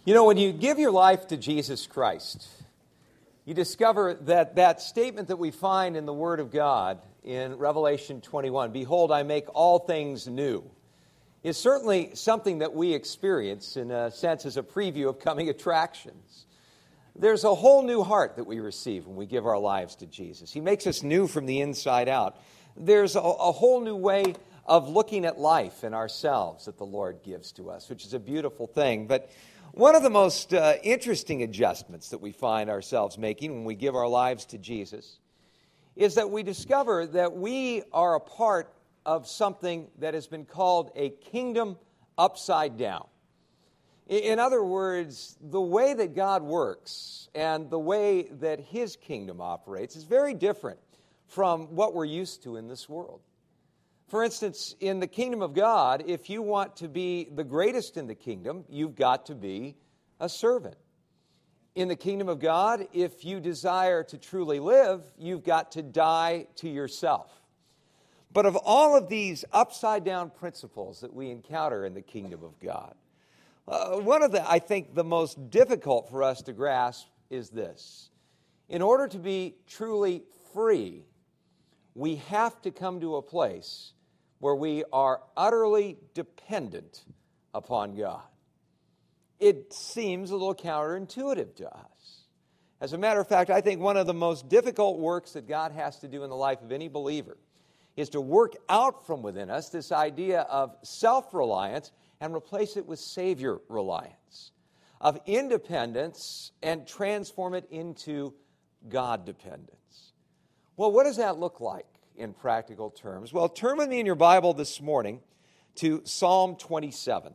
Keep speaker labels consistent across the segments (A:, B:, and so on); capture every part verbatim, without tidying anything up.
A: You know, when you give your life to Jesus Christ, you discover that that statement that we find in the Word of God in Revelation twenty-one, "Behold, I make all things new," is certainly something that we experience in a sense as a preview of coming attractions. There's a whole new heart that we receive when we give our lives to Jesus. He makes us new from the inside out. There's a, a whole new way of looking at life and ourselves that the Lord gives to us, which is a beautiful thing. But one of the most uh, interesting adjustments that we find ourselves making when we give our lives to Jesus is that we discover that we are a part of something that has been called a kingdom upside down. In other words, the way that God works and the way that His kingdom operates is very different from what we're used to in this world. For instance, in the kingdom of God, if you want to be the greatest in the kingdom, you've got to be a servant. In the kingdom of God, if you desire to truly live, you've got to die to yourself. But of all of these upside-down principles that we encounter in the kingdom of God, uh, one of the, I think, the most difficult for us to grasp is this. In order to be truly free, we have to come to a place where we are utterly dependent upon God. It seems a little counterintuitive to us. As a matter of fact, I think one of the most difficult works that God has to do in the life of any believer is to work out from within us this idea of self-reliance and replace it with Savior reliance, of independence and transform it into God dependence. Well, what does that look like in practical terms? Well, turn with me in your Bible this morning to Psalm twenty-seven.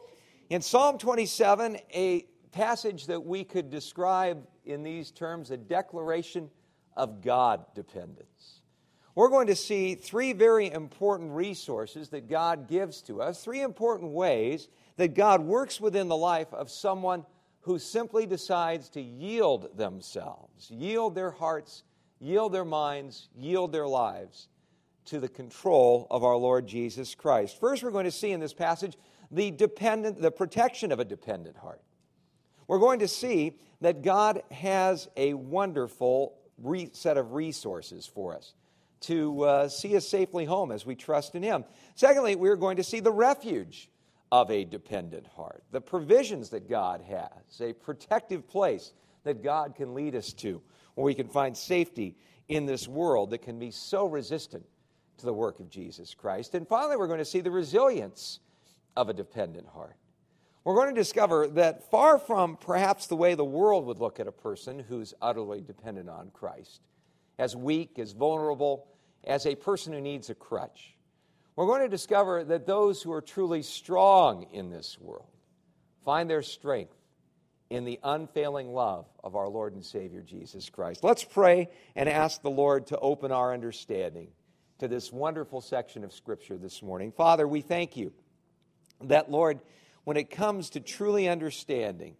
A: In Psalm twenty-seven, a passage that we could describe in these terms, a declaration of God dependence. We're going to see three very important resources that God gives to us, three important ways that God works within the life of someone who simply decides to yield themselves, yield their hearts, yield their minds, yield their lives to the control of our Lord Jesus Christ. First, we're going to see in this passage the dependent, the protection of a dependent heart. We're going to see that God has a wonderful re- set of resources for us to uh, see us safely home as we trust in Him. Secondly, we're going to see the refuge of a dependent heart, the provisions that God has, a protective place that God can lead us to, where we can find safety in this world that can be so resistant to the work of Jesus Christ. And finally, we're going to see the resilience of a dependent heart. We're going to discover that far from perhaps the way the world would look at a person who's utterly dependent on Christ, as weak, as vulnerable, as a person who needs a crutch, we're going to discover that those who are truly strong in this world find their strength in the unfailing love of our Lord and Savior Jesus Christ. Let's pray and ask the Lord to open our understanding to this wonderful section of Scripture this morning. Father, we thank You that, Lord, when it comes to truly understanding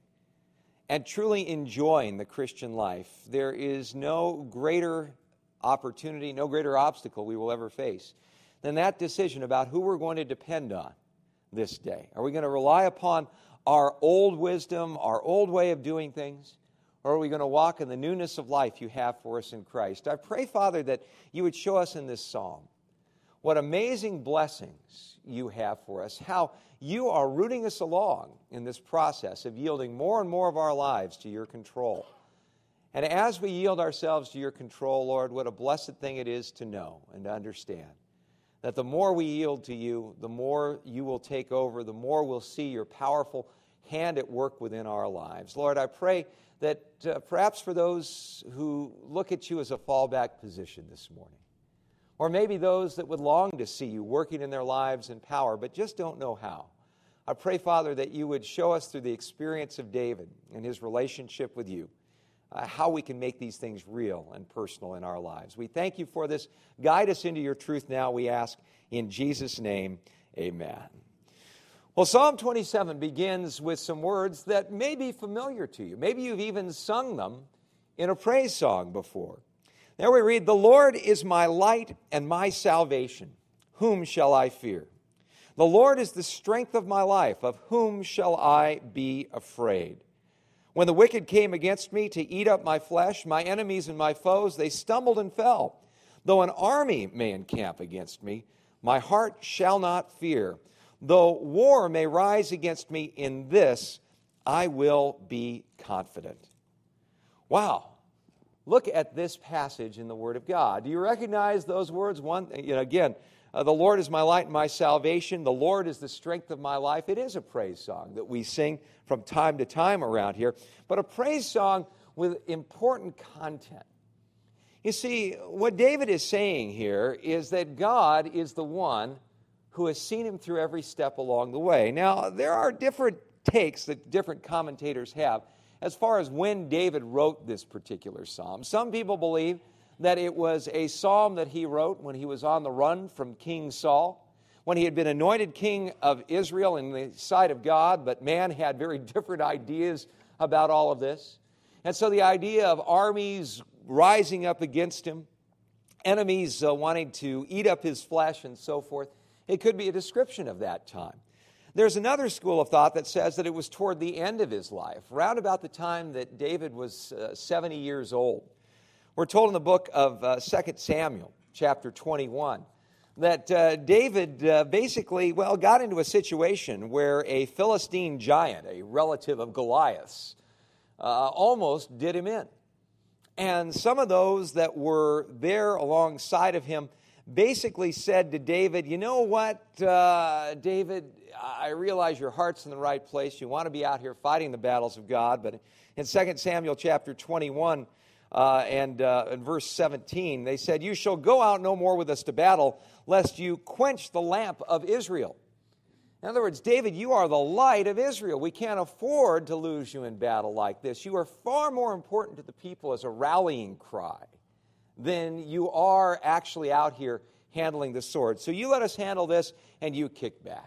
A: and truly enjoying the Christian life, there is no greater opportunity, no greater obstacle we will ever face than that decision about who we're going to depend on this day. Are we going to rely upon our old wisdom, our old way of doing things, or are we going to walk in the newness of life You have for us in Christ? I pray, Father, that You would show us in this psalm what amazing blessings You have for us, how You are rooting us along in this process of yielding more and more of our lives to Your control. And as we yield ourselves to Your control, Lord, what a blessed thing it is to know and to understand that the more we yield to You, the more You will take over, the more we'll see Your powerful hand at work within our lives. Lord, I pray that uh, perhaps for those who look at You as a fallback position this morning, or maybe those that would long to see You working in their lives in power but just don't know how, I pray, Father, that You would show us through the experience of David and his relationship with You uh, how we can make these things real and personal in our lives. We thank You for this. Guide us into Your truth now, we ask in Jesus' name, amen. Well, Psalm twenty-seven begins with some words that may be familiar to you. Maybe you've even sung them in a praise song before. There we read, "The Lord is my light and my salvation. Whom shall I fear? The Lord is the strength of my life. Of whom shall I be afraid? When the wicked came against me to eat up my flesh, my enemies and my foes, they stumbled and fell. Though an army may encamp against me, my heart shall not fear. Though war may rise against me, in this I will be confident. Wow. Look at this passage in the Word of God. Do you recognize those words? One, you know, again, uh, the Lord is my light and my salvation. The Lord is the strength of my life. It is a praise song that we sing from time to time around here, but a praise song with important content. You see, what David is saying here is that God is the one who has seen him through every step along the way. Now, there are different takes that different commentators have as far as when David wrote this particular psalm. Some people believe that it was a psalm that he wrote when he was on the run from King Saul, when he had been anointed king of Israel in the sight of God, but man had very different ideas about all of this. And so the idea of armies rising up against him, enemies uh, wanting to eat up his flesh and so forth, it could be a description of that time. There's another school of thought that says that it was toward the end of his life, around about the time that David was uh, seventy years old. We're told in the book of uh, Second Samuel, chapter twenty-one, that uh, David uh, basically, well, got into a situation where a Philistine giant, a relative of Goliath's, uh, almost did him in. And some of those that were there alongside of him basically said to David, you know what, uh, David, I realize your heart's in the right place. You want to be out here fighting the battles of God. But in Second Samuel chapter twenty-one uh, and uh, in verse seventeen, they said, you shall go out no more with us to battle, lest you quench the lamp of Israel. In other words, David, you are the light of Israel. We can't afford to lose you in battle like this. You are far more important to the people as a rallying cry than you are actually out here handling the sword. So you let us handle this, and you kick back.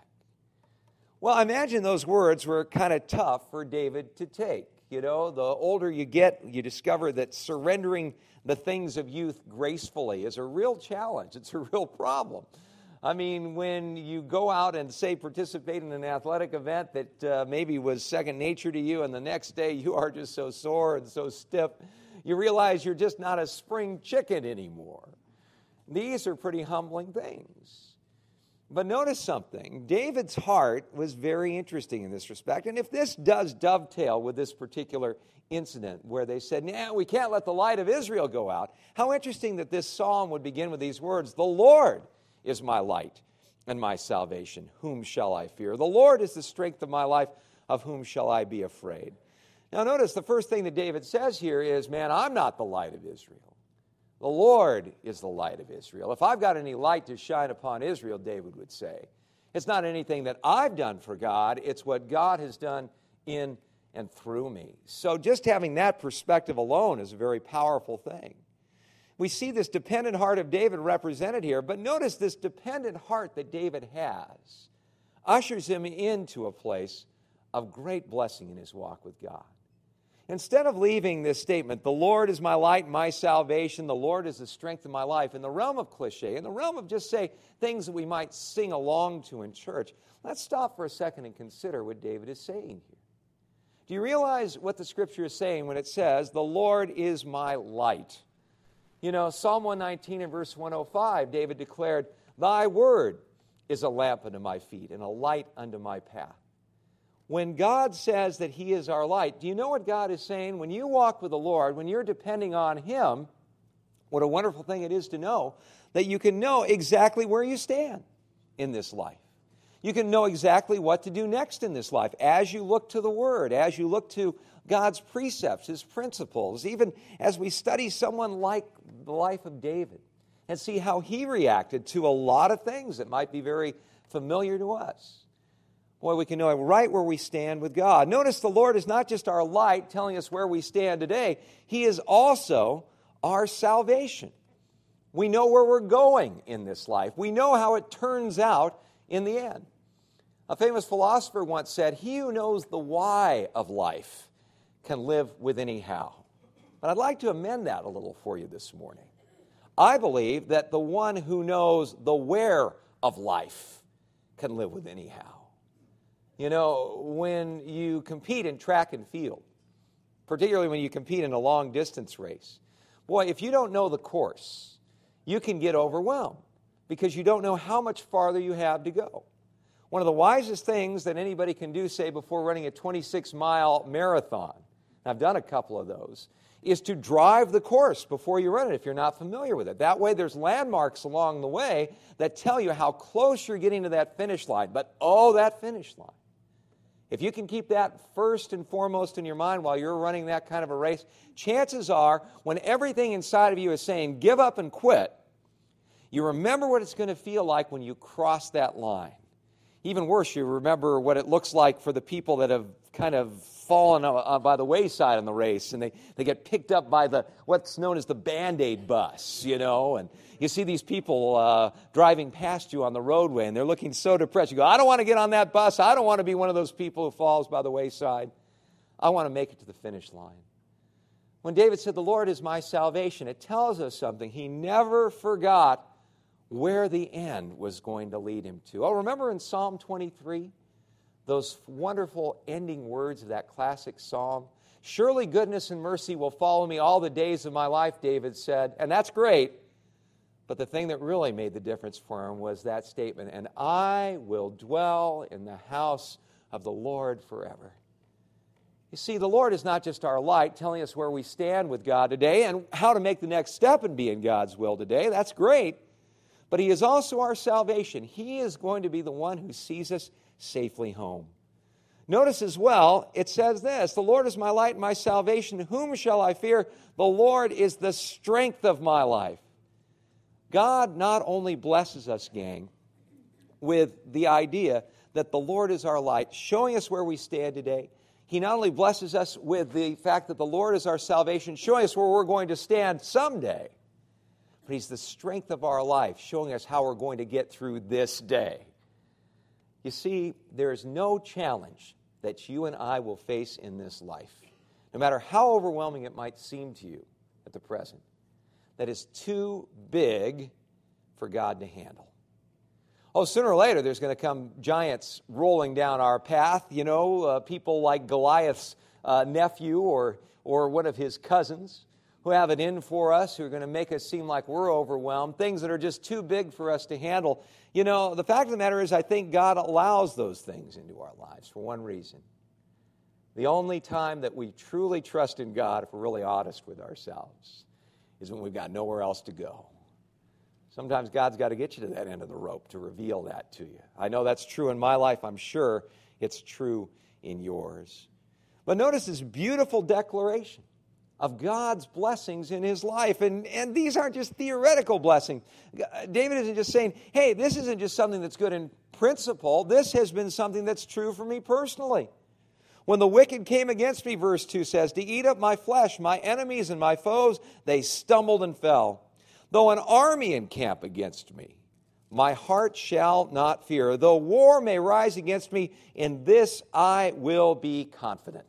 A: Well, I imagine those words were kind of tough for David to take. You know, the older you get, you discover that surrendering the things of youth gracefully is a real challenge. It's a real problem. I mean, when you go out and, say, participate in an athletic event that uh, maybe was second nature to you, and the next day you are just so sore and so stiff, you realize you're just not a spring chicken anymore. These are pretty humbling things. But notice something. David's heart was very interesting in this respect. And if this does dovetail with this particular incident where they said, nah, we can't let the light of Israel go out, how interesting that this psalm would begin with these words, the Lord is my light and my salvation. Whom shall I fear? The Lord is the strength of my life. Of whom shall I be afraid? Now notice the first thing that David says here is, man, I'm not the light of Israel. The Lord is the light of Israel. If I've got any light to shine upon Israel, David would say, it's not anything that I've done for God. It's what God has done in and through me. So just having that perspective alone is a very powerful thing. We see this dependent heart of David represented here, but notice this dependent heart that David has ushers him into a place of great blessing in his walk with God. Instead of leaving this statement, the Lord is my light and my salvation, the Lord is the strength of my life, in the realm of cliche, in the realm of just say things that we might sing along to in church, let's stop for a second and consider what David is saying here. Do you realize what the Scripture is saying when it says, the Lord is my light? You know, Psalm one nineteen and verse one oh five, David declared, thy word is a lamp unto my feet and a light unto my path. When God says that He is our light, do you know what God is saying? When you walk with the Lord, when you're depending on Him, what a wonderful thing it is to know that you can know exactly where you stand in this life. You can know exactly what to do next in this life as you look to the Word, as you look to God's precepts, His principles, even as we study someone like the life of David and see how he reacted to a lot of things that might be very familiar to us. Boy, we can know right where we stand with God. Notice the Lord is not just our light telling us where we stand today. He is also our salvation. We know where we're going in this life. We know how it turns out in the end. A famous philosopher once said, he who knows the why of life can live with any how. But I'd like to amend that a little for you this morning. I believe that the one who knows the where of life can live with anyhow. You know, when you compete in track and field, particularly when you compete in a long-distance race, boy, if you don't know the course, you can get overwhelmed because you don't know how much farther you have to go. One of the wisest things that anybody can do, say, before running a twenty-six mile marathon, and I've done a couple of those, is to drive the course before you run it if you're not familiar with it. That way there's landmarks along the way that tell you how close you're getting to that finish line. But oh, that finish line. If you can keep that first and foremost in your mind while you're running that kind of a race, chances are when everything inside of you is saying give up and quit, you remember what it's going to feel like when you cross that line. Even worse, you remember what it looks like for the people that have kind of fallen uh, by the wayside in the race, and they, they get picked up by the what's known as the Band-Aid bus, you know, and you see these people uh, driving past you on the roadway, and they're looking so depressed. You go, I don't want to get on that bus. I don't want to be one of those people who falls by the wayside. I want to make it to the finish line. When David said, the Lord is my salvation, it tells us something. He never forgot where the end was going to lead him to. Oh, remember in Psalm twenty-three, those wonderful ending words of that classic psalm? Surely goodness and mercy will follow me all the days of my life, David said. And that's great. But the thing that really made the difference for him was that statement, and I will dwell in the house of the Lord forever. You see, the Lord is not just our light telling us where we stand with God today and how to make the next step and be in God's will today. That's great. But He is also our salvation. He is going to be the one who sees us safely home. Notice as well, it says this, the Lord is my light and my salvation. Whom shall I fear? The Lord is the strength of my life. God not only blesses us, gang, with the idea that the Lord is our light, showing us where we stand today. He not only blesses us with the fact that the Lord is our salvation, showing us where we're going to stand someday, but He's the strength of our life, showing us how we're going to get through this day. You see, there is no challenge that you and I will face in this life, no matter how overwhelming it might seem to you at the present, that is too big for God to handle. Oh, sooner or later, there's going to come giants rolling down our path, you know, uh, people like Goliath's uh, nephew or, or one of his cousins, who have it in for us, who are going to make us seem like we're overwhelmed, things that are just too big for us to handle. You know, the fact of the matter is I think God allows those things into our lives for one reason. The only time that we truly trust in God, if we're really honest with ourselves, is when we've got nowhere else to go. Sometimes God's got to get you to that end of the rope to reveal that to you. I know that's true in my life. I'm sure it's true in yours. But notice this beautiful declaration of God's blessings in his life. And, and these aren't just theoretical blessings. David isn't just saying, hey, this isn't just something that's good in principle. This has been something that's true for me personally. When the wicked came against me, verse two says, to eat up my flesh, my enemies and my foes, they stumbled and fell. Though an army encamp against me, my heart shall not fear. Though war may rise against me, in this I will be confident.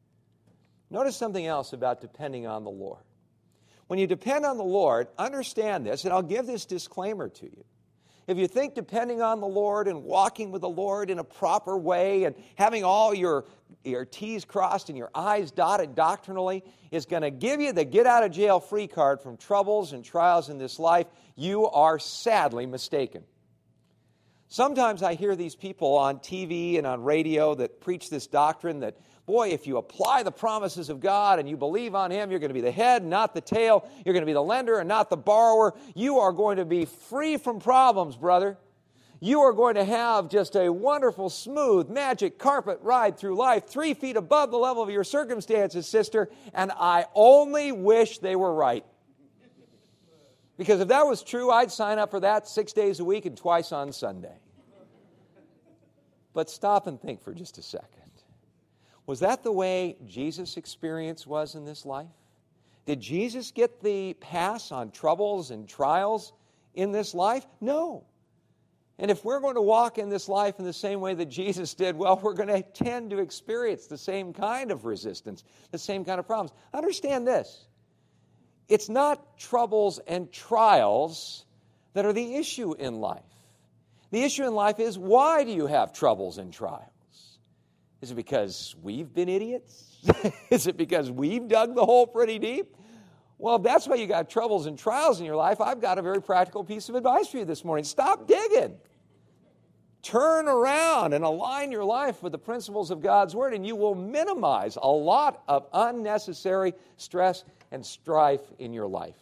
A: Notice something else about depending on the Lord. When you depend on the Lord, understand this, and I'll give this disclaimer to you. If you think depending on the Lord and walking with the Lord in a proper way and having all your, your T's crossed and your I's dotted doctrinally is going to give you the get-out-of-jail-free card from troubles and trials in this life, you are sadly mistaken. Sometimes I hear these people on T V and on radio that preach this doctrine that, boy, if you apply the promises of God and you believe on Him, you're going to be the head, not the tail. You're going to be the lender and not the borrower. You are going to be free from problems, brother. You are going to have just a wonderful, smooth, magic carpet ride through life, three feet above the level of your circumstances, sister, and I only wish they were right. Because if that was true, I'd sign up for that six days a week and twice on Sunday. But stop and think for just a second. Was that the way Jesus' experience was in this life? Did Jesus get the pass on troubles and trials in this life? No. And if we're going to walk in this life in the same way that Jesus did, well, we're going to tend to experience the same kind of resistance, the same kind of problems. Understand this. It's not troubles and trials that are the issue in life. The issue in life is, why do you have troubles and trials? Is it because we've been idiots? Is it because we've dug the hole pretty deep? Well, if that's why you got troubles and trials in your life, I've got a very practical piece of advice for you this morning. Stop digging. Turn around and align your life with the principles of God's Word, and you will minimize a lot of unnecessary stress and strife in your life.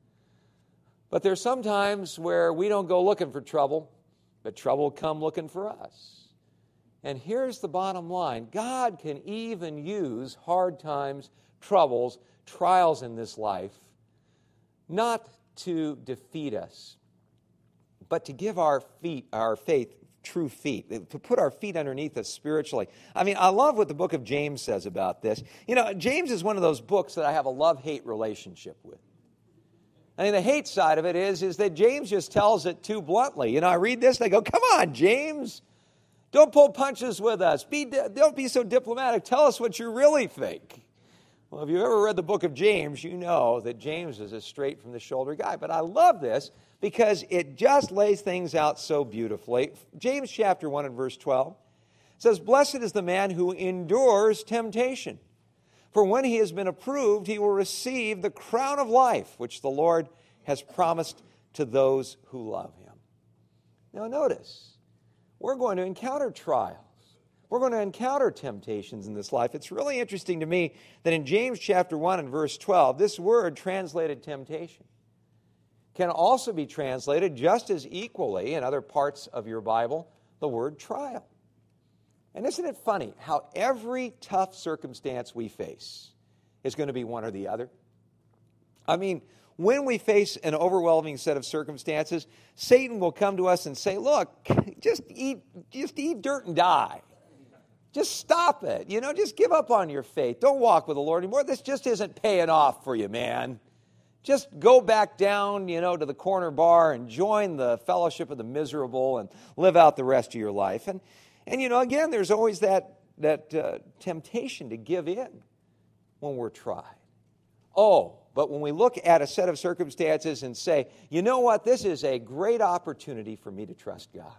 A: But there's some times where we don't go looking for trouble, but trouble will come looking for us. And here's the bottom line. God can even use hard times, troubles, trials in this life, not to defeat us, but to give our feet, our faith, true feet, to put our feet underneath us spiritually. I mean, I love what the book of James says about this. You know, James is one of those books that I have a love-hate relationship with. I mean, the hate side of it is, is that James just tells it too bluntly. You know, I read this and I go, come on, James. Don't pull punches with us. Be, don't be so diplomatic. Tell us what you really think. Well, if you've ever read the book of James, you know that James is a straight-from-the-shoulder guy. But I love this because it just lays things out so beautifully. James chapter one and verse twelve says, "Blessed is the man who endures temptation. For when he has been approved, he will receive the crown of life, which the Lord has promised to those who love him." Now notice, we're going to encounter trials. We're going to encounter temptations in this life. It's really interesting to me that in James chapter one and verse twelve, this word translated temptation can also be translated just as equally in other parts of your Bible, the word trial. And isn't it funny how every tough circumstance we face is going to be one or the other? I mean, when we face an overwhelming set of circumstances, Satan will come to us and say, look, just eat, just eat dirt and die. Just stop it. You know, just give up on your faith. Don't walk with the Lord anymore. This just isn't paying off for you, man. Just go back down, you know, to the corner bar and join the fellowship of the miserable and live out the rest of your life. And, and you know, again, there's always that, that uh, temptation to give in when we're tried. Oh, but when we look at a set of circumstances and say, you know what, this is a great opportunity for me to trust God.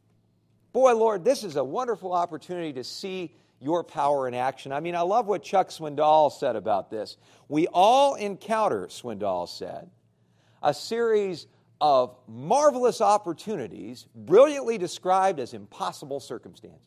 A: Boy, Lord, this is a wonderful opportunity to see your power in action. I mean, I love what Chuck Swindoll said about this. We all encounter, Swindoll said, a series of marvelous opportunities brilliantly described as impossible circumstances.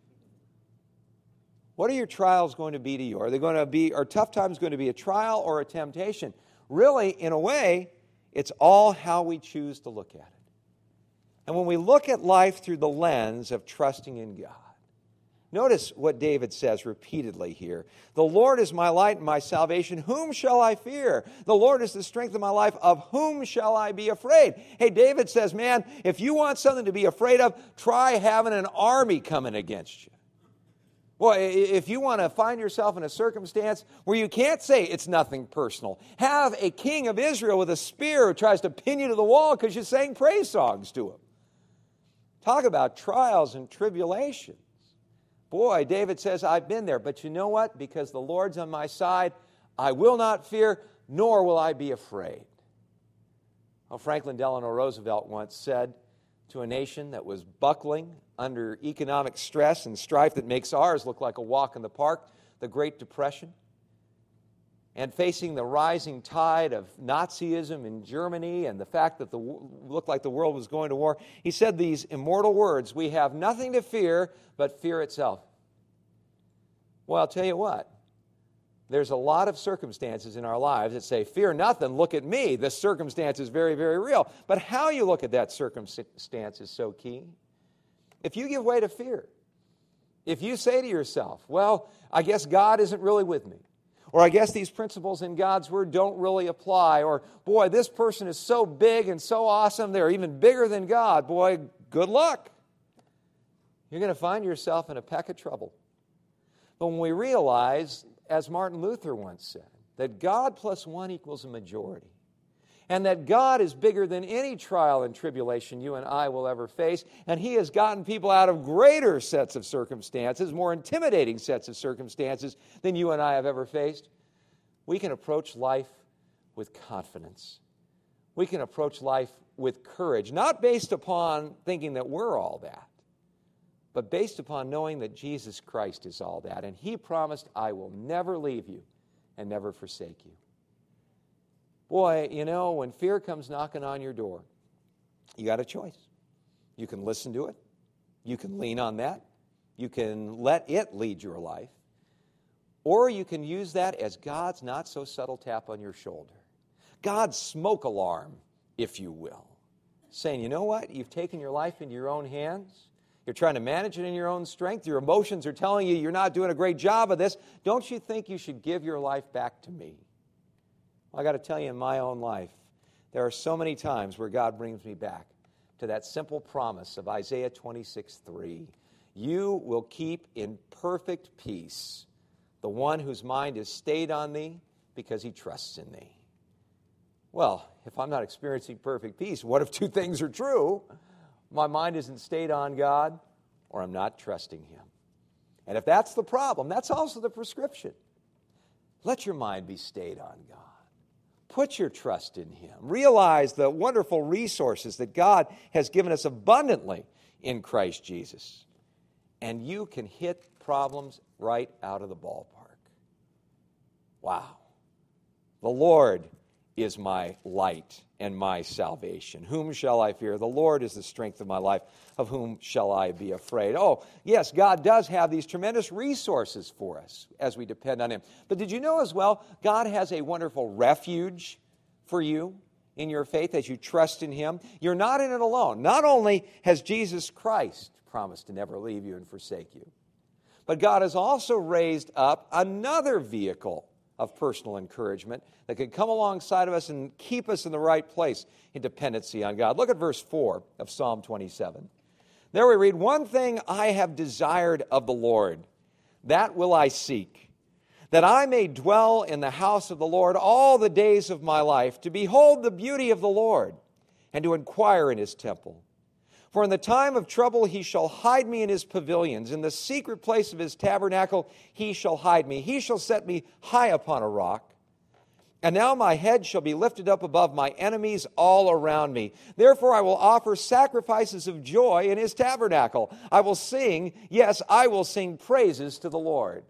A: What are your trials going to be to you? Are they going to be, are tough times going to be a trial or a temptation? Really, in a way, it's all how we choose to look at it. And when we look at life through the lens of trusting in God, notice what David says repeatedly here. The Lord is my light and my salvation. Whom shall I fear? The Lord is the strength of my life. Of whom shall I be afraid? Hey, David says, man, if you want something to be afraid of, try having an army coming against you. Well, if you want to find yourself in a circumstance where you can't say it's nothing personal, have a king of Israel with a spear who tries to pin you to the wall because you sang praise songs to him. Talk about trials and tribulations. Boy, David says, I've been there. But you know what? Because the Lord's on my side, I will not fear, nor will I be afraid. Well, Franklin Delano Roosevelt once said to a nation that was buckling under economic stress and strife that makes ours look like a walk in the park, the Great Depression, and facing the rising tide of Nazism in Germany and the fact that the looked like the world was going to war, he said these immortal words, "We have nothing to fear but fear itself." Well, I'll tell you what, there's a lot of circumstances in our lives that say, fear nothing, look at me. This circumstance is very, very real. But how you look at that circumstance is so key. If you give way to fear, if you say to yourself, well, I guess God isn't really with me, or I guess these principles in God's Word don't really apply. Or, boy, this person is so big and so awesome, they're even bigger than God. Boy, good luck. You're going to find yourself in a peck of trouble. But when we realize, as Martin Luther once said, that God plus one equals a majority, and that God is bigger than any trial and tribulation you and I will ever face, and He has gotten people out of greater sets of circumstances, more intimidating sets of circumstances than you and I have ever faced, we can approach life with confidence. We can approach life with courage, not based upon thinking that we're all that, but based upon knowing that Jesus Christ is all that. And he promised, I will never leave you and never forsake you. Boy, you know, when fear comes knocking on your door, you got a choice. You can listen to it. You can lean on that. You can let it lead your life. Or you can use that as God's not-so-subtle tap on your shoulder. God's smoke alarm, if you will. Saying, you know what? You've taken your life into your own hands. You're trying to manage it in your own strength. Your emotions are telling you you're not doing a great job of this. Don't you think you should give your life back to me? Well, I got to tell you, in my own life, there are so many times where God brings me back to that simple promise of Isaiah twenty-six three. You will keep in perfect peace the one whose mind is stayed on thee because he trusts in thee. Well, if I'm not experiencing perfect peace, what if two things are true? My mind isn't stayed on God, or I'm not trusting him. And if that's the problem, that's also the prescription. Let your mind be stayed on God. Put your trust in him. Realize the wonderful resources that God has given us abundantly in Christ Jesus. And you can hit problems right out of the ballpark. Wow. The Lord is my light and my salvation. Whom shall I fear? The Lord is the strength of my life. Of whom shall I be afraid? Oh, yes, God does have these tremendous resources for us as we depend on him. But did you know as well, God has a wonderful refuge for you in your faith as you trust in him? You're not in it alone. Not only has Jesus Christ promised to never leave you and forsake you, but God has also raised up another vehicle of personal encouragement that could come alongside of us and keep us in the right place in dependency on God. Look at verse four of Psalm twenty-seven. There we read, one thing I have desired of the Lord, that will I seek, that I may dwell in the house of the Lord all the days of my life, to behold the beauty of the Lord, and to inquire in his temple. For in the time of trouble he shall hide me in his pavilions. In the secret place of his tabernacle he shall hide me. He shall set me high upon a rock. And now my head shall be lifted up above my enemies all around me. Therefore I will offer sacrifices of joy in his tabernacle. I will sing, yes, I will sing praises to the Lord.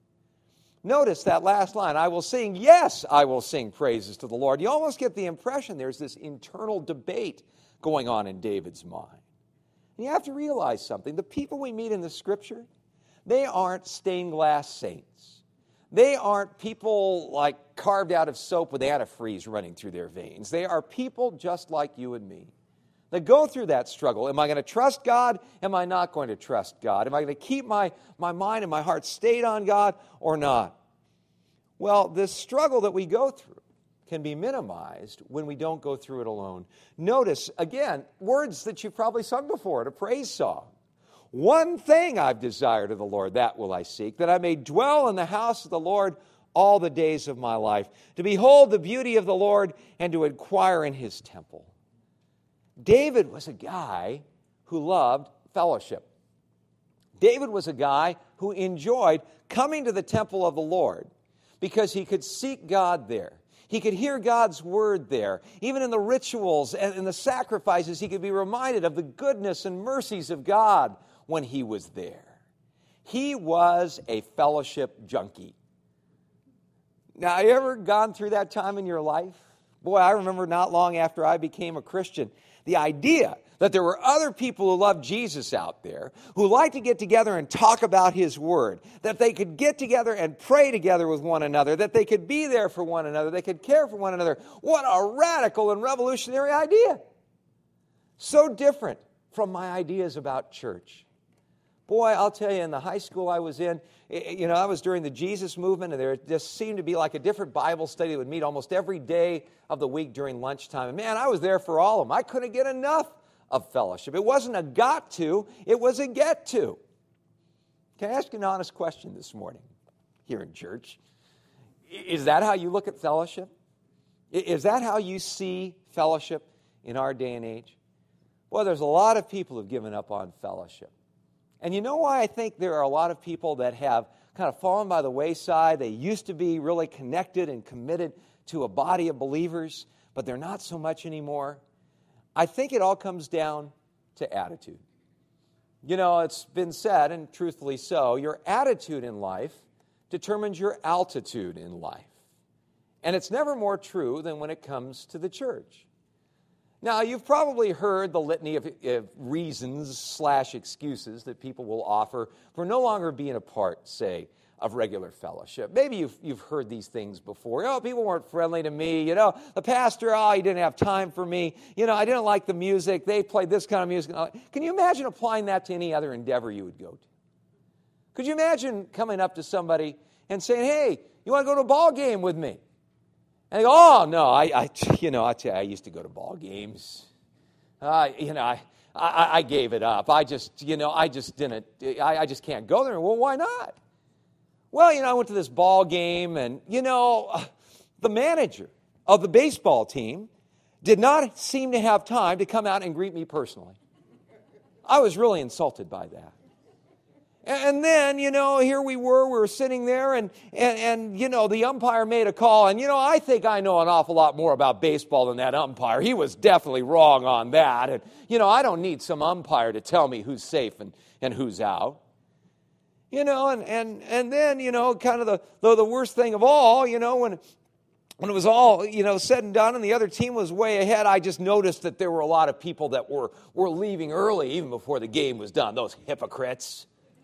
A: Notice that last line, I will sing, yes, I will sing praises to the Lord. You almost get the impression there's this internal debate going on in David's mind. And you have to realize something. The people we meet in the Scripture, they aren't stained glass saints. They aren't people like carved out of soap with antifreeze running through their veins. They are people just like you and me that go through that struggle. Am I going to trust God? Am I not going to trust God? Am I going to keep my, my mind and my heart stayed on God or not? Well, this struggle that we go through can be minimized when we don't go through it alone. Notice, again, words that you've probably sung before in a praise song. One thing I've desired of the Lord, that will I seek, that I may dwell in the house of the Lord all the days of my life, to behold the beauty of the Lord and to inquire in his temple. David was a guy who loved fellowship. David was a guy who enjoyed coming to the temple of the Lord because he could seek God there. He could hear God's word there. Even in the rituals and in the sacrifices, he could be reminded of the goodness and mercies of God when he was there. He was a fellowship junkie. Now, have you ever gone through that time in your life? Boy, I remember not long after I became a Christian, the idea that there were other people who loved Jesus out there who liked to get together and talk about his word, that they could get together and pray together with one another, that they could be there for one another, they could care for one another. What a radical and revolutionary idea. So different from my ideas about church. Boy, I'll tell you, in the high school I was in, you know, I was during the Jesus movement, and there just seemed to be like a different Bible study that would meet almost every day of the week during lunchtime. And man, I was there for all of them. I couldn't get enough of fellowship. It wasn't a got to, it was a get to. Can I ask you an honest question this morning here in church? Is that how you look at fellowship? Is that how you see fellowship in our day and age? Well, there's a lot of people who've given up on fellowship. And you know why I think there are a lot of people that have kind of fallen by the wayside? They used to be really connected and committed to a body of believers, but they're not so much anymore. I think it all comes down to attitude. You know, it's been said, and truthfully so, your attitude in life determines your altitude in life. And it's never more true than when it comes to the church. Now, you've probably heard the litany of, of reasons slash excuses that people will offer for no longer being a part, say, of regular fellowship. Maybe you've, you've heard these things before. Oh, people weren't friendly to me. You know, the pastor, oh, he didn't have time for me. You know, I didn't like the music. They played this kind of music. Can you imagine applying that to any other endeavor you would go to? Could you imagine coming up to somebody and saying, hey, you want to go to a ball game with me? And they go, oh, no, I, I you know, I tell you, I used to go to ball games. Uh, you know, I, I, I gave it up. I just, you know, I just didn't, I, I just can't go there. Well, why not? Well, you know, I went to this ball game, and, you know, the manager of the baseball team did not seem to have time to come out and greet me personally. I was really insulted by that. And then, you know, here we were, we were sitting there, and, and, and, you know, the umpire made a call. And, you know, I think I know an awful lot more about baseball than that umpire. He was definitely wrong on that. And, you know, I don't need some umpire to tell me who's safe and, and who's out. You know, and, and, and then, you know, kind of the, the, the worst thing of all, you know, when, when it was all, you know, said and done and the other team was way ahead, I just noticed that there were a lot of people that were, were leaving early even before the game was done. Those hypocrites.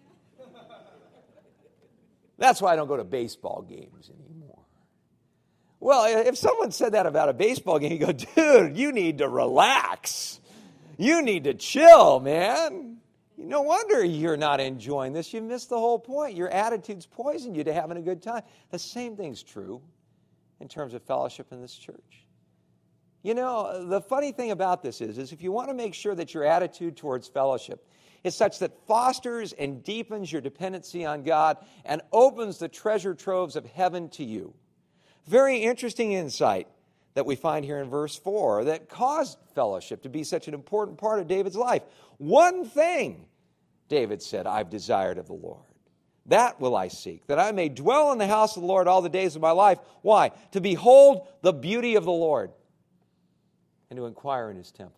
A: That's why I don't go to baseball games anymore. Well, if someone said that about a baseball game, you go, dude, you need to relax. You need to chill, man. No wonder you're not enjoying this. You missed the whole point. Your attitude's poisoned you to having a good time. The same thing's true in terms of fellowship in this church. You know, the funny thing about this is, is if you want to make sure that your attitude towards fellowship is such that fosters and deepens your dependency on God and opens the treasure troves of heaven to you. Very interesting insight that we find here in verse four that caused fellowship to be such an important part of David's life. One thing, David said, I've desired of the Lord. That will I seek, that I may dwell in the house of the Lord all the days of my life. Why? To behold the beauty of the Lord and to inquire in his temple.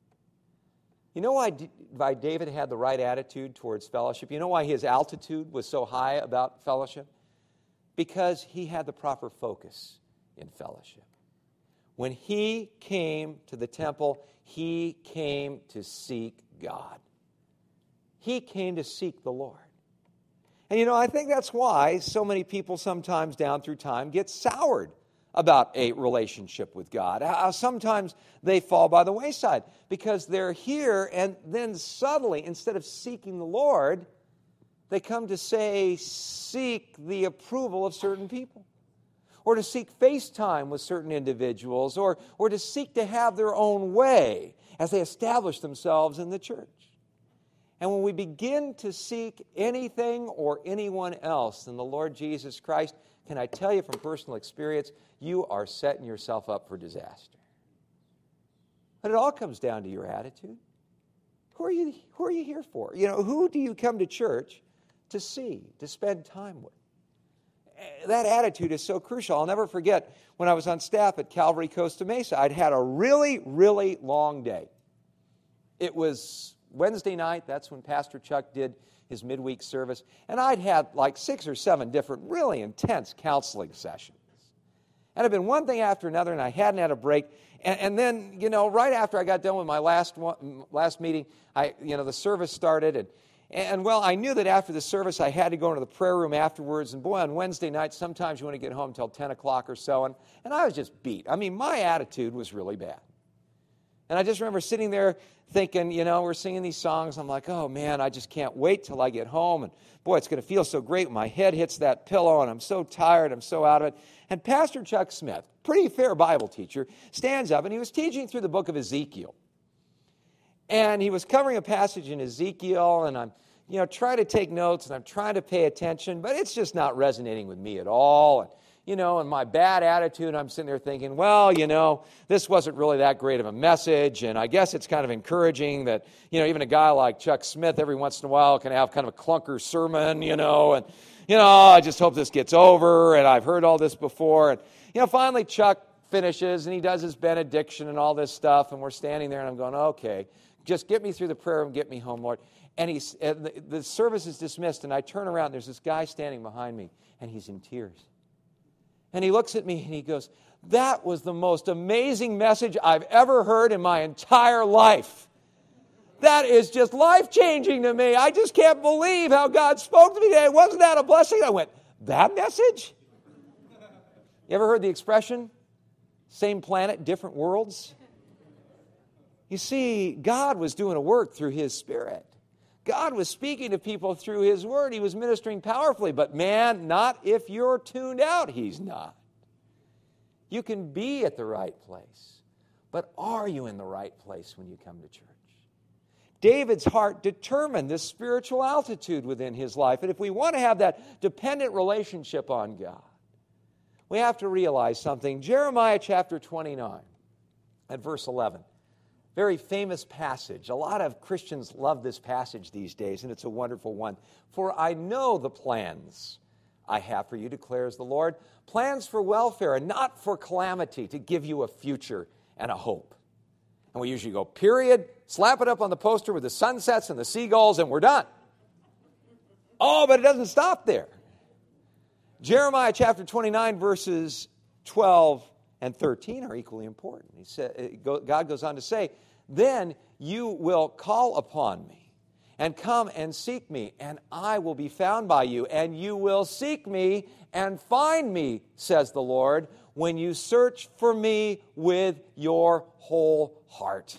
A: You know why, why David had the right attitude towards fellowship? You know why his altitude was so high about fellowship? Because he had the proper focus in fellowship. When he came to the temple, he came to seek God. He came to seek the Lord. And you know, I think that's why so many people sometimes down through time get soured about a relationship with God. How sometimes they fall by the wayside because they're here and then suddenly, instead of seeking the Lord, they come to say, seek the approval of certain people, or to seek face time with certain individuals, or, or to seek to have their own way as they establish themselves in the church. And when we begin to seek anything or anyone else than the Lord Jesus Christ, can I tell you from personal experience, you are setting yourself up for disaster. But it all comes down to your attitude. Who are you, who are you here for? You know, who do you come to church to see, to spend time with? That attitude is so crucial. I'll never forget when I was on staff at Calvary Costa Mesa, I'd had a really, really long day. It was Wednesday night. That's when Pastor Chuck did his midweek service. And I'd had like six or seven different really intense counseling sessions. And it had been one thing after another, and I hadn't had a break. And, and then, you know, right after I got done with my last one, last meeting, I, you know, the service started. And, and, well, I knew that after the service, I had to go into the prayer room afterwards. And, boy, on Wednesday night, sometimes you want to get home until ten o'clock or so. And, and I was just beat. I mean, my attitude was really bad. And I just remember sitting there thinking, you know, we're singing these songs. I'm like, oh, man, I just can't wait till I get home. And, boy, it's going to feel so great when my head hits that pillow, and I'm so tired, I'm so out of it. And Pastor Chuck Smith, pretty fair Bible teacher, stands up, and he was teaching through the book of Ezekiel. And he was covering a passage in Ezekiel, and I'm, you know, trying to take notes, and I'm trying to pay attention, but it's just not resonating with me at all. And, you know, and my bad attitude, I'm sitting there thinking, well, you know, this wasn't really that great of a message, and I guess it's kind of encouraging that, you know, even a guy like Chuck Smith every once in a while can have kind of a clunker sermon, you know, and, you know, I just hope this gets over, and I've heard all this before. And, you know, finally Chuck finishes, and he does his benediction and all this stuff, and we're standing there, and I'm going, okay, just get me through the prayer and get me home, Lord. And he's, uh, the, the service is dismissed, and I turn around, and there's this guy standing behind me, and he's in tears. And he looks at me, and he goes, that was the most amazing message I've ever heard in my entire life. That is just life-changing to me. I just can't believe how God spoke to me today. Wasn't that a blessing? I went, that message? You ever heard the expression, same planet, different worlds? You see, God was doing a work through His Spirit. God was speaking to people through His Word. He was ministering powerfully. But man, not if you're tuned out, He's not. You can be at the right place. But are you in the right place when you come to church? David's heart determined this spiritual altitude within his life. And if we want to have that dependent relationship on God, we have to realize something. Jeremiah chapter twenty-nine at verse eleven. Very famous passage. A lot of Christians love this passage these days, and it's a wonderful one. For I know the plans I have for you, declares the Lord. Plans for welfare and not for calamity, to give you a future and a hope. And we usually go, period, slap it up on the poster with the sunsets and the seagulls, and we're done. Oh, but it doesn't stop there. Jeremiah chapter twenty-nine, verses twelve and thirteen are equally important. He said, God goes on to say, then you will call upon me and come and seek me, and I will be found by you, and you will seek me and find me, says the Lord, when you search for me with your whole heart.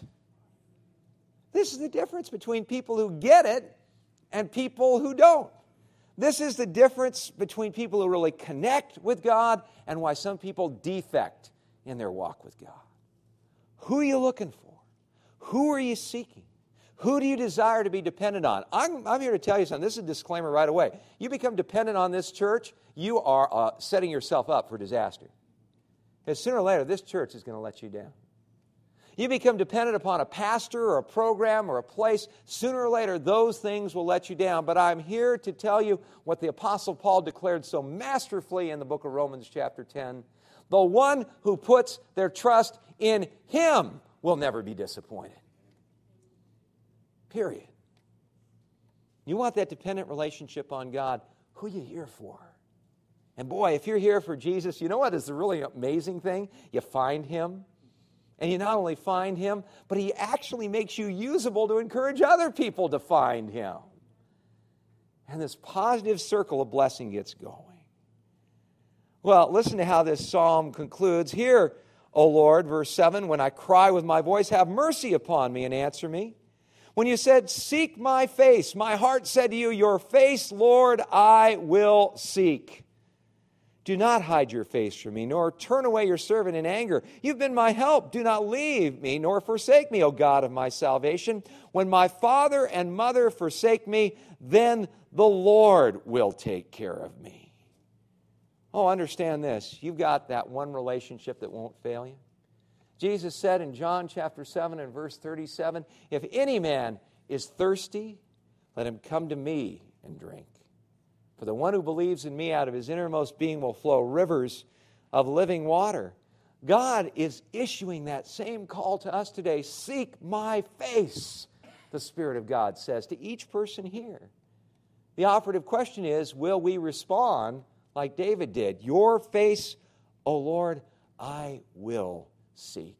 A: This is the difference between people who get it and people who don't. This is the difference between people who really connect with God and why some people defect in their walk with God. Who are you looking for? Who are you seeking? Who do you desire to be dependent on? I'm, I'm here to tell you something. This is a disclaimer right away. You become dependent on this church, you are uh, setting yourself up for disaster. Because sooner or later, this church is going to let you down. You become dependent upon a pastor or a program or a place, sooner or later, those things will let you down. But I'm here to tell you what the Apostle Paul declared so masterfully in the book of Romans chapter ten. The one who puts their trust in Him will never be disappointed. Period. You want that dependent relationship on God, who are you here for? And boy, if you're here for Jesus, you know what is the really amazing thing? You find Him. And you not only find Him, but He actually makes you usable to encourage other people to find Him. And this positive circle of blessing gets going. Well, listen to how this psalm concludes. Hear, O Lord, verse seven, when I cry with my voice, have mercy upon me and answer me. When you said, seek my face, my heart said to you, your face, Lord, I will seek. Do not hide your face from me, nor turn away your servant in anger. You've been my help. Do not leave me, nor forsake me, O God of my salvation. When my father and mother forsake me, then the Lord will take care of me. Oh, understand this. You've got that one relationship that won't fail you. Jesus said in John chapter seven and verse thirty-seven, if any man is thirsty, let him come to me and drink. For the one who believes in me, out of his innermost being will flow rivers of living water. God is issuing that same call to us today. Seek my face, the Spirit of God says to each person here. The operative question is, will we respond like David did? Your face, O Lord, I will seek.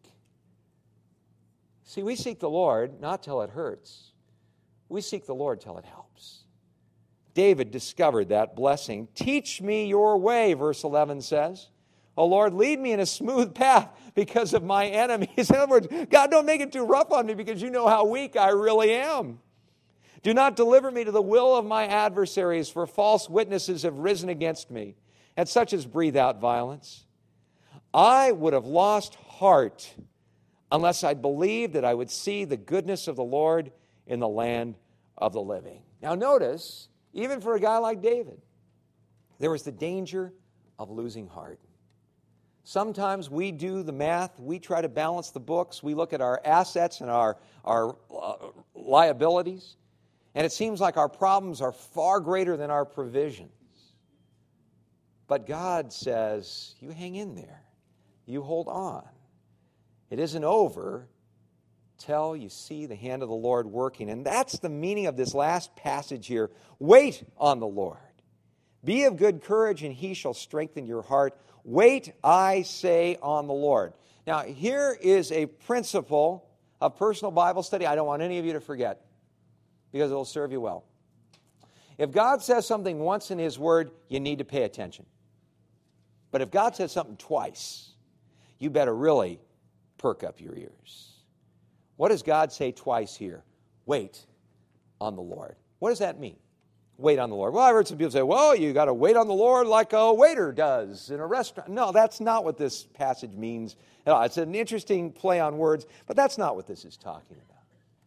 A: See, we seek the Lord not till it hurts. We seek the Lord till it helps. David discovered that blessing. Teach me your way, verse eleven says. Oh Lord, lead me in a smooth path because of my enemies. In other words, God, don't make it too rough on me because you know how weak I really am. Do not deliver me to the will of my adversaries, for false witnesses have risen against me, and such as breathe out violence. I would have lost heart unless I believed that I would see the goodness of the Lord in the land of the living. Now notice, even for a guy like David, there was the danger of losing heart. Sometimes we do the math, we try to balance the books, we look at our assets and our, our uh, liabilities, and it seems like our problems are far greater than our provisions. But God says, you hang in there. you hold on. It isn't over till you see the hand of the Lord working. And that's the meaning of this last passage here. Wait on the Lord. Be of good courage, and he shall strengthen your heart. Wait, I say, on the Lord. Now, here is a principle of personal Bible study I don't want any of you to forget, because it will serve you well. If God says something once in his word, you need to pay attention. But if God says something twice, you better really perk up your ears. What does God say twice here? Wait on the Lord. What does that mean? Wait on the Lord. Well, I've heard some people say, well, you got to wait on the Lord like a waiter does in a restaurant. No, that's not what this passage means at all. It's an interesting play on words, but that's not what this is talking about.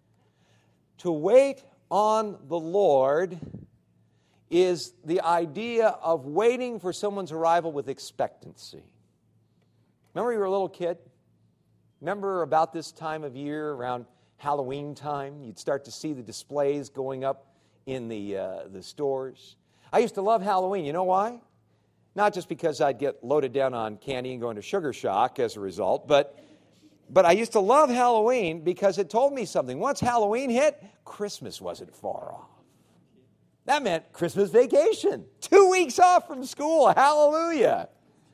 A: To wait on the Lord is the idea of waiting for someone's arrival with expectancy. Remember you were a little kid? Remember about this time of year, around Halloween time, you'd start to see the displays going up in the uh, the stores. I used to love Halloween. You know why? Not just because I'd get loaded down on candy and go into sugar shock as a result, but but I used to love Halloween because it told me something. Once Halloween hit, Christmas wasn't far off. That meant Christmas vacation. Two weeks off from school. Hallelujah.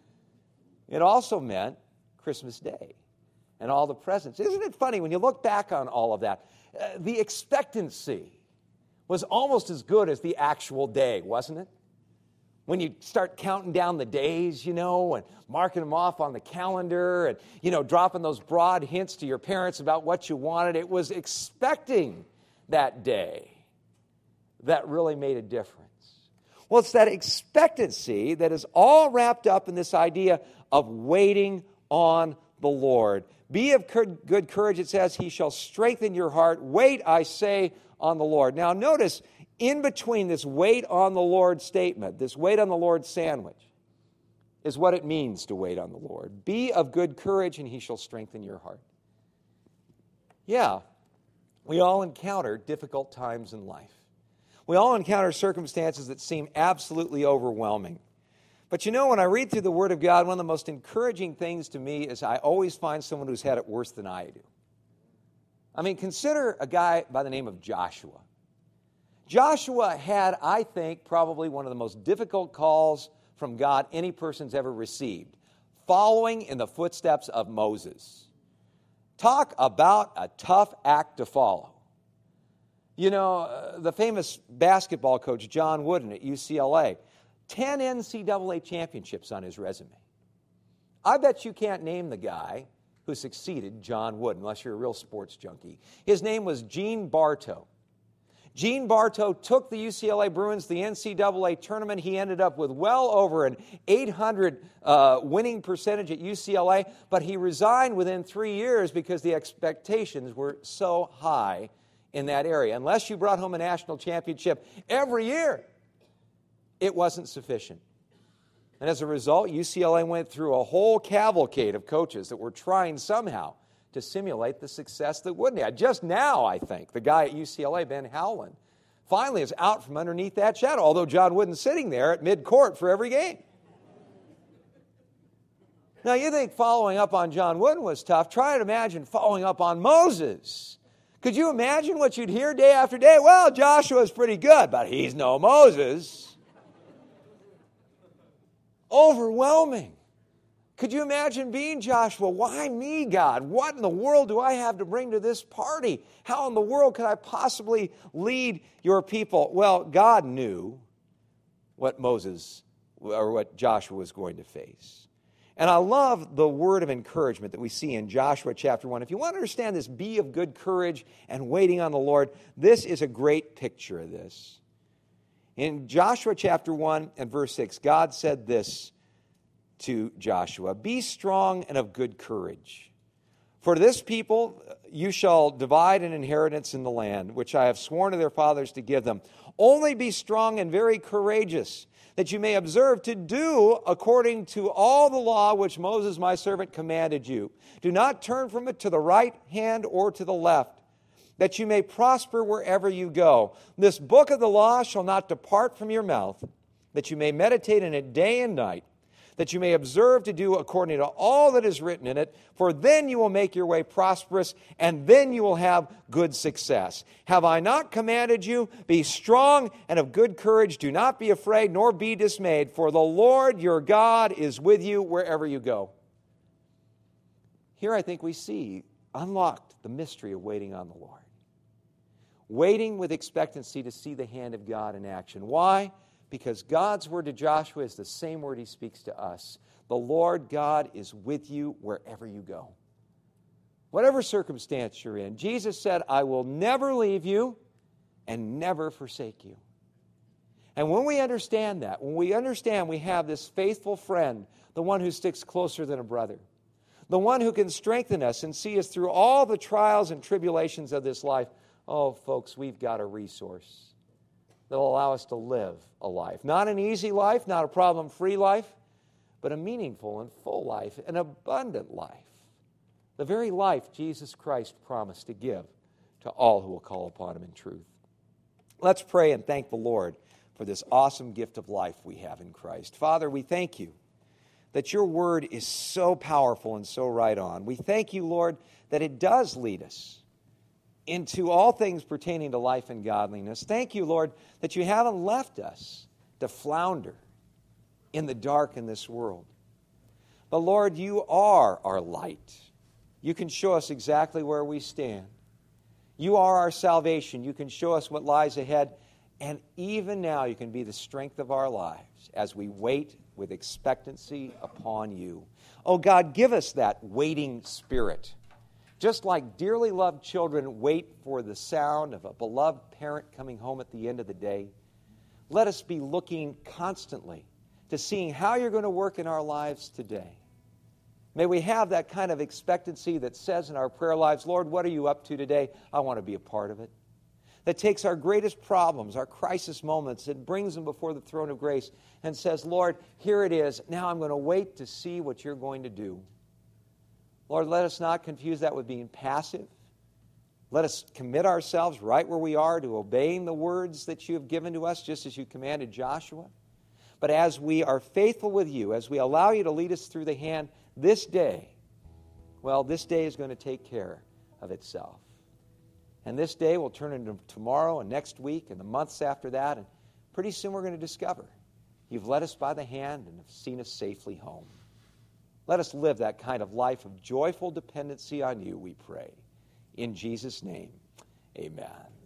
A: It also meant Christmas Day and all the presents. Isn't it funny when you look back on all of that? Uh, the expectancy was almost as good as the actual day, wasn't it? When you start counting down the days, you know, and marking them off on the calendar and, you know, dropping those broad hints to your parents about what you wanted, it was expecting that day that really made a difference. Well, it's that expectancy that is all wrapped up in this idea of waiting on the Lord. Be of good courage, it says, he shall strengthen your heart. Wait, I say, on the Lord. Now, notice, in between this wait on the Lord statement, this wait on the Lord sandwich, is what it means to wait on the Lord. Be of good courage, and he shall strengthen your heart. Yeah, we all encounter difficult times in life. We all encounter circumstances that seem absolutely overwhelming. But you know, when I read through the Word of God, one of the most encouraging things to me is I always find someone who's had it worse than I do. I mean, consider a guy by the name of Joshua. Joshua had, I think, probably one of the most difficult calls from God any person's ever received, following in the footsteps of Moses. Talk about a tough act to follow. You know, uh, the famous basketball coach, John Wooden at U C L A, ten N C double A championships on his resume. I bet you can't name the guy who succeeded John Wooden, unless you're a real sports junkie. His name was Gene Bartow. Gene Bartow took the U C L A Bruins to the N C double A tournament. He ended up with well over an eight hundred uh, winning percentage at U C L A, but he resigned within three years because the expectations were so high in that area. Unless you brought home a national championship every year, it wasn't sufficient. And as a result, U C L A went through a whole cavalcade of coaches that were trying somehow to simulate the success that Wooden had. Just now, I think, the guy at U C L A, Ben Howland, finally is out from underneath that shadow, although John Wooden's sitting there at mid-court for every game. Now, you think following up on John Wooden was tough. Try to imagine following up on Moses. Could you imagine what you'd hear day after day? Well, Joshua's pretty good, but he's no Moses. Overwhelming. Could you imagine being Joshua? Why me, God? What in the world do I have to bring to this party? How in the world could I possibly lead your people? Well, God knew what Moses or what Joshua was going to face. And I love the word of encouragement that we see in Joshua chapter one. If you want to understand this, be of good courage and waiting on the Lord, this is a great picture of this. In Joshua chapter one and verse six, God said this to Joshua, be strong and of good courage. For this people you shall divide an inheritance in the land, which I have sworn to their fathers to give them. Only be strong and very courageous, that you may observe to do according to all the law which Moses my servant commanded you. Do not turn from it to the right hand or to the left, that you may prosper wherever you go. This book of the law shall not depart from your mouth, that you may meditate in it day and night, that you may observe to do according to all that is written in it, for then you will make your way prosperous, and then you will have good success. Have I not commanded you? Be strong and of good courage. Do not be afraid, nor be dismayed, for the Lord your God is with you wherever you go. Here I think we see unlocked the mystery of waiting on the Lord. Waiting with expectancy to see the hand of God in action. Why? Because God's word to Joshua is the same word he speaks to us. The Lord God is with you wherever you go. Whatever circumstance you're in, Jesus said, I will never leave you and never forsake you. And when we understand that, when we understand we have this faithful friend, the one who sticks closer than a brother, the one who can strengthen us and see us through all the trials and tribulations of this life, oh, folks, we've got a resource that will allow us to live a life. Not an easy life, not a problem-free life, but a meaningful and full life, an abundant life. The very life Jesus Christ promised to give to all who will call upon him in truth. Let's pray and thank the Lord for this awesome gift of life we have in Christ. Father, we thank you that your word is so powerful and so right on. We thank you, Lord, that it does lead us into all things pertaining to life and godliness. Thank you, Lord, that you haven't left us to flounder in the dark in this world. But, Lord, you are our light. You can show us exactly where we stand. You are our salvation. You can show us what lies ahead. And even now, you can be the strength of our lives as we wait with expectancy upon you. Oh, God, give us that waiting spirit. Just like dearly loved children wait for the sound of a beloved parent coming home at the end of the day, let us be looking constantly to seeing how you're going to work in our lives today. May we have that kind of expectancy that says in our prayer lives, Lord, what are you up to today? I want to be a part of it. That takes our greatest problems, our crisis moments, and brings them before the throne of grace and says, Lord, here it is. Now I'm going to wait to see what you're going to do. Lord, let us not confuse that with being passive. Let us commit ourselves right where we are to obeying the words that you have given to us, just as you commanded Joshua. But as we are faithful with you, as we allow you to lead us through the hand this day, well, this day is going to take care of itself. And this day will turn into tomorrow and next week and the months after that. And pretty soon we're going to discover you've led us by the hand and have seen us safely home. Let us live that kind of life of joyful dependency on you, we pray. In Jesus' name, amen.